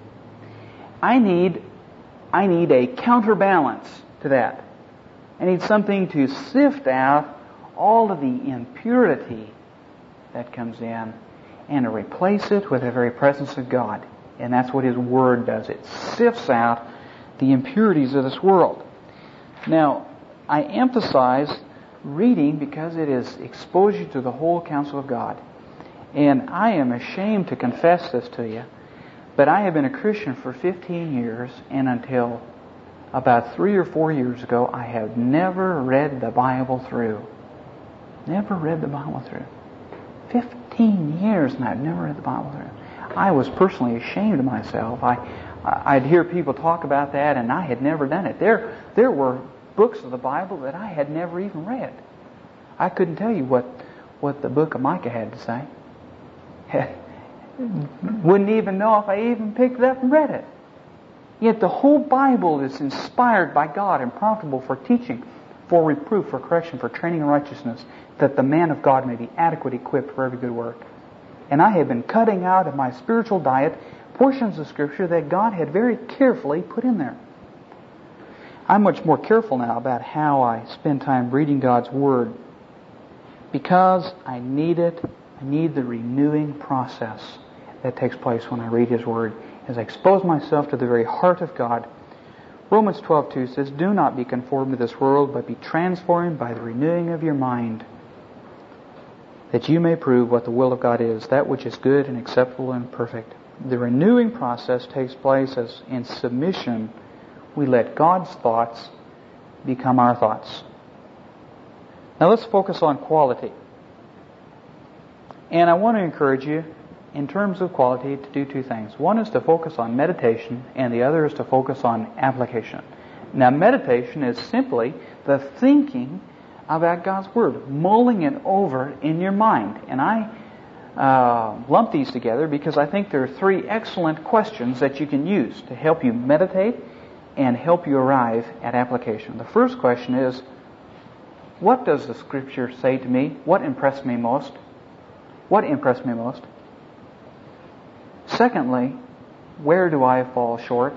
I need, I need a counterbalance to that. I need something to sift out all of the impurity that comes in and to replace it with the very presence of God. And that's what His Word does. It sifts out the impurities of this world. Now, I emphasize reading because it is exposure to the whole counsel of God. And I am ashamed to confess this to you, but I have been a Christian for fifteen years, and until about three or four years ago, I have never read the Bible through. Never read the Bible through. Fifteen years, and I've never read the Bible through. I was personally ashamed of myself. I I'd hear people talk about that, and I had never done it. There, there were books of the Bible that I had never even read. I couldn't tell you what, what the book of Micah had to say. Wouldn't even know if I even picked it up and read it. Yet the whole Bible is inspired by God and profitable for teaching, for reproof, for correction, for training in righteousness, that the man of God may be adequate equipped for every good work. And I have been cutting out of my spiritual diet portions of Scripture that God had very carefully put in there. I'm much more careful now about how I spend time reading God's Word, because I need it. I need the renewing process that takes place when I read His Word, as I expose myself to the very heart of God. Romans twelve two says, "Do not be conformed to this world, but be transformed by the renewing of your mind, that you may prove what the will of God is, that which is good and acceptable and perfect." The renewing process takes place as in submission we let God's thoughts become our thoughts. Now let's focus on quality. And I want to encourage you, in terms of quality, to do two things. One is to focus on meditation, and the other is to focus on application. Now, meditation is simply the thinking about God's Word, mulling it over in your mind. And I uh, lump these together because I think there are three excellent questions that you can use to help you meditate and help you arrive at application. The first question is, what does the Scripture say to me? What impressed me most? What impressed me most? Secondly, where do I fall short?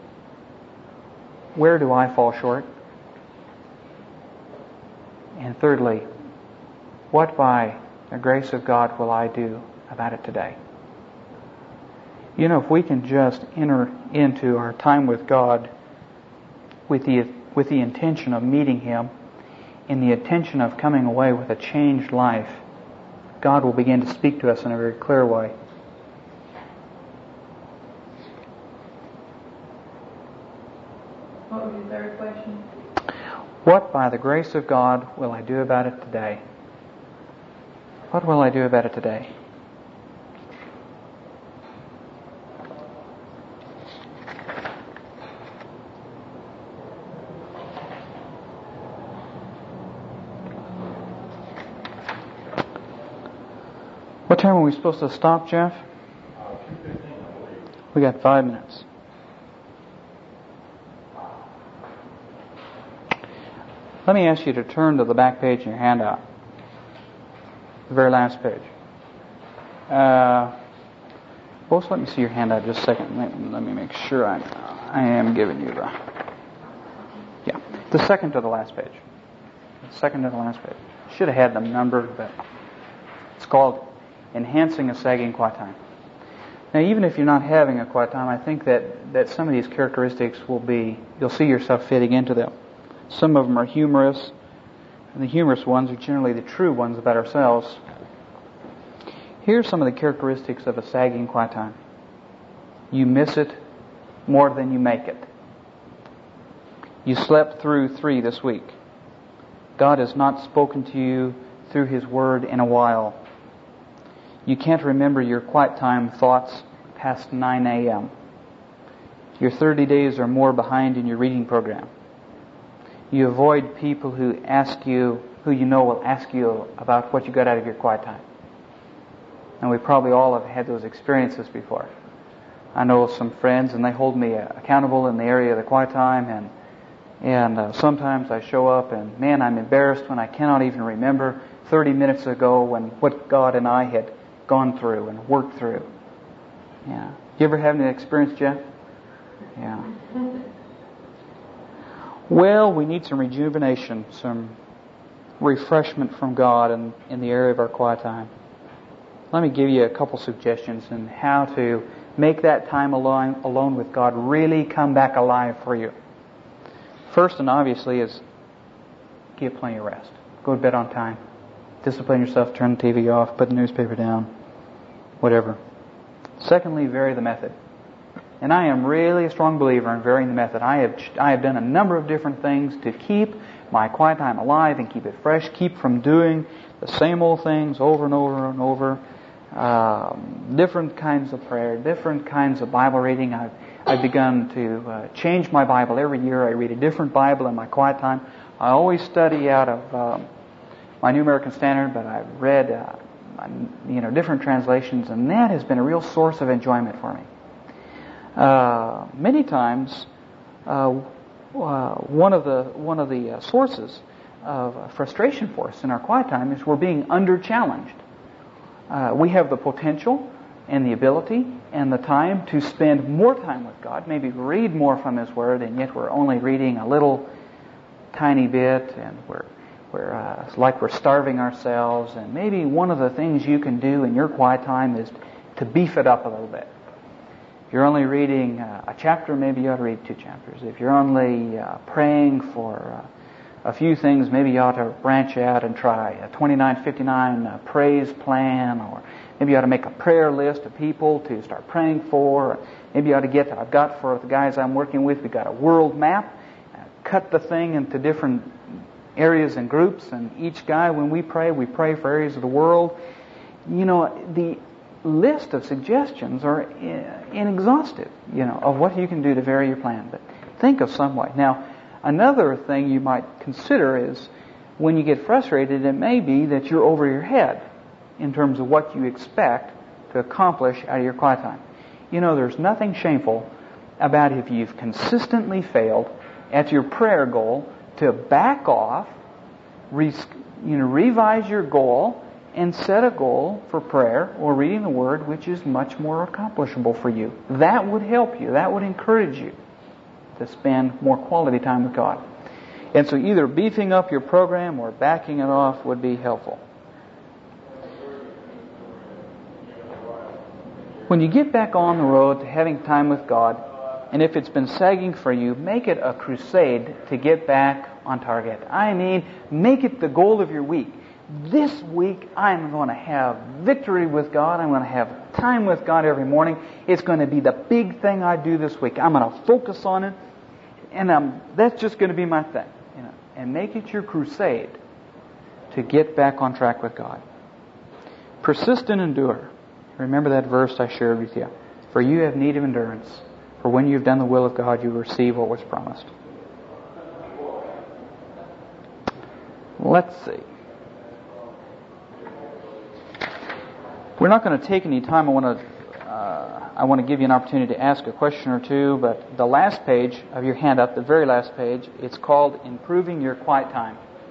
Where do I fall short? And thirdly, what by the grace of God will I do about it today? You know, if we can just enter into our time with God with the with the intention of meeting Him, in the intention of coming away with a changed life, God will begin to speak to us in a very clear way. What was your third question? What, by the grace of God, will I do about it today? What will I do about it today? What time are we supposed to stop, Jeff? We got five minutes. Let me ask you to turn to the back page in your handout. The very last page. Uh, both let me see your handout just a second. Let, let me make sure I, I am giving you the... Yeah, the second to the last page. second to the last page. Should have had them numbered, but it's called Enhancing a Sagging Quiet Time. Now, even if you're not having a quiet time, I think that, that some of these characteristics will be, you'll see yourself fitting into them. Some of them are humorous, and the humorous ones are generally the true ones about ourselves. Here's some of the characteristics of a sagging quiet time. You miss it more than you make it. You slept through three this week. God has not spoken to you through His Word in a while. You can't remember your quiet time thoughts past nine a.m. You're thirty days or more behind in your reading program. You avoid people who ask you, who you know will ask you about what you got out of your quiet time. And we probably all have had those experiences before. I know some friends, and they hold me accountable in the area of the quiet time, and and uh, sometimes I show up, and man, I'm embarrassed when I cannot even remember thirty minutes ago when what God and I had gone through and worked through. Yeah. You ever have an experience, Jeff? Yeah. Well, we need some rejuvenation, some refreshment from God in, in the area of our quiet time. Let me give you a couple suggestions on how to make that time alone, alone with God really come back alive for you. First and obviously is get plenty of rest. Go to bed on time. Discipline yourself, turn the T V off, put the newspaper down, whatever. Secondly, vary the method. And I am really a strong believer in varying the method. I have I have done a number of different things to keep my quiet time alive and keep it fresh, keep from doing the same old things over and over and over. Um, different kinds of prayer, different kinds of Bible reading. I've, I've begun to uh, change my Bible every year. I read a different Bible in my quiet time. I always study out of um, my New American Standard, but I've read uh, you know different translations, and that has been a real source of enjoyment for me. Uh, many times, uh, uh, one of the one of the uh, sources of frustration for us in our quiet time is we're being under challenged. Uh, we have the potential and the ability and the time to spend more time with God, maybe read more from His Word, and yet we're only reading a little tiny bit, and we're we're uh, it's like we're starving ourselves. And maybe one of the things you can do in your quiet time is to beef it up a little bit. If you're only reading uh, a chapter, maybe you ought to read two chapters. If you're only uh, praying for uh, a few things, maybe you ought to branch out and try a twenty-nine fifty-nine uh, praise plan, or maybe you ought to make a prayer list of people to start praying for. Maybe you ought to get, I've got for the guys I'm working with, we've got a world map, uh, cut the thing into different areas and groups, and each guy, when we pray, we pray for areas of the world. You know, the list of suggestions are inexhaustive, you know, of what you can do to vary your plan. But think of some way. Now, another thing you might consider is when you get frustrated, it may be that you're over your head in terms of what you expect to accomplish out of your quiet time. You know, there's nothing shameful about if you've consistently failed at your prayer goal to back off, re- you know, revise your goal, and set a goal for prayer or reading the Word which is much more accomplishable for you. That would help you. That would encourage you to spend more quality time with God. And so either beefing up your program or backing it off would be helpful. When you get back on the road to having time with God, and if it's been sagging for you, make it a crusade to get back on target. I mean, make it the goal of your week. This week, I'm going to have victory with God. I'm going to have time with God every morning. It's going to be the big thing I do this week. I'm going to focus on it, and um, that's just going to be my thing. You know, and make it your crusade to get back on track with God. Persist and endure. Remember that verse I shared with you. For you have need of endurance. For when you've done the will of God, you receive what was promised. Let's see. We're not going to take any time. I want to uh, I want to give you an opportunity to ask a question or two, but the last page of your handout, the very last page, it's called Improving Your Quiet Time.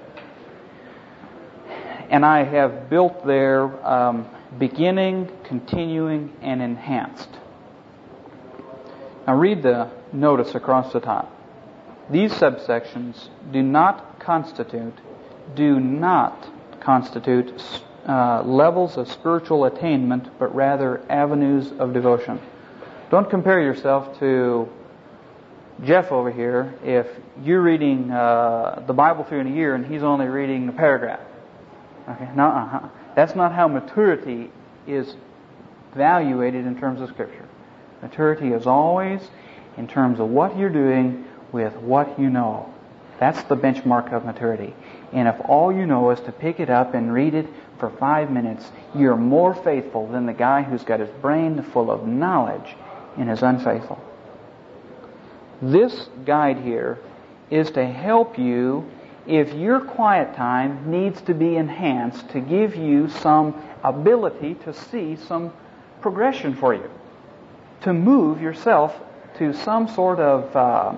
And I have built there um, beginning, continuing, and enhanced. Now read the notice across the top. These subsections do not constitute do not constitute uh, levels of spiritual attainment, but rather avenues of devotion. Don't compare yourself to Jeff over here if you're reading uh, the Bible through in a year and he's only reading a paragraph. Okay, no, uh-huh. That's not how maturity is evaluated in terms of Scripture. Maturity is always in terms of what you're doing with what you know. That's the benchmark of maturity. And if all you know is to pick it up and read it for five minutes, you're more faithful than the guy who's got his brain full of knowledge and is unfaithful. This guide here is to help you if your quiet time needs to be enhanced to give you some ability to see some progression for you, to move yourself to some sort of uh,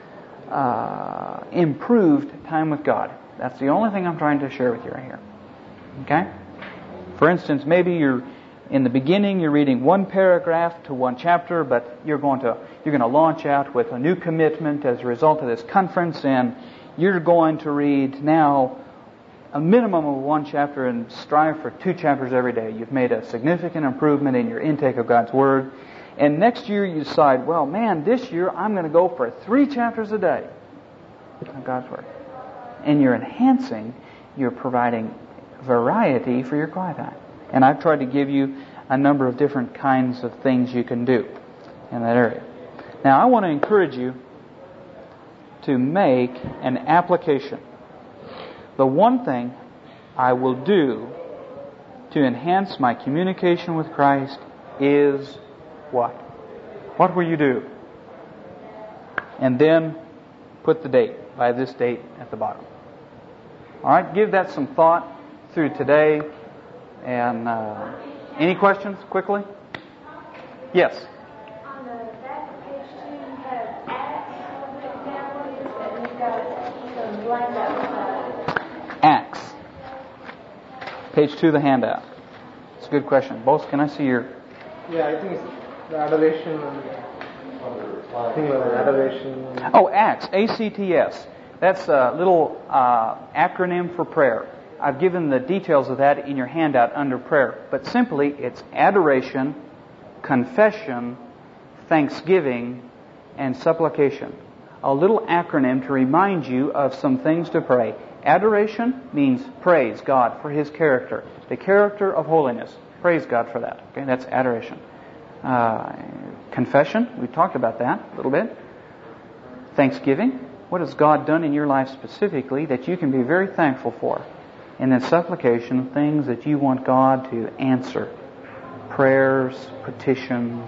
uh, improved time with God. That's the only thing I'm trying to share with you right here. Okay? For instance, maybe you're in the beginning you're reading one paragraph to one chapter, but you're going to you're going to launch out with a new commitment as a result of this conference, and you're going to read now a minimum of one chapter and strive for two chapters every day. You've made a significant improvement in your intake of God's Word. And next year you decide, well, man, this year I'm going to go for three chapters a day of God's Word. And you're enhancing, you're providing variety for your quiet time. And I've tried to give you a number of different kinds of things you can do in that area. Now, I want to encourage you to make an application. The one thing I will do to enhance my communication with Christ is what? What will you do? And then put the date, by this date at the bottom. All right, give that some thought through today. And uh, any questions quickly? Yes. On the back of page two, you have Acts written down, and you've got some blank outside. Acts. Page two of the handout. It's a good question. Both, can I see your... Yeah, I think it's the adoration and I think about the adoration. And Oh, Acts. A C T S. That's a little uh, acronym for prayer. I've given the details of that in your handout under prayer. But simply, it's adoration, confession, thanksgiving, and supplication. A little acronym to remind you of some things to pray. Adoration means praise God for His character. The character of holiness. Praise God for that. Okay, that's adoration. Uh, confession, we talked about that a little bit. Thanksgiving. What has God done in your life specifically that you can be very thankful for? And then supplication, things that you want God to answer. Prayers, petitions,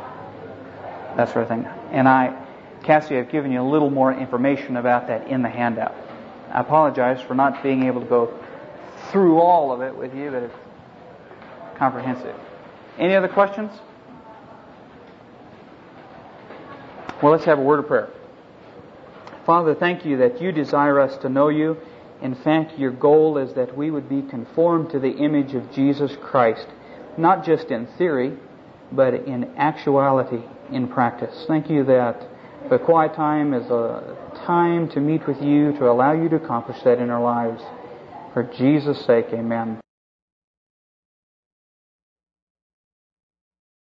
that sort of thing. And I, Cassie, I've given you a little more information about that in the handout. I apologize for not being able to go through all of it with you, but it's comprehensive. Any other questions? Well, let's have a word of prayer. Father, thank you that you desire us to know you. In fact, your goal is that we would be conformed to the image of Jesus Christ, not just in theory, but in actuality, in practice. Thank you that the quiet time is a time to meet with you, to allow you to accomplish that in our lives. For Jesus' sake, amen.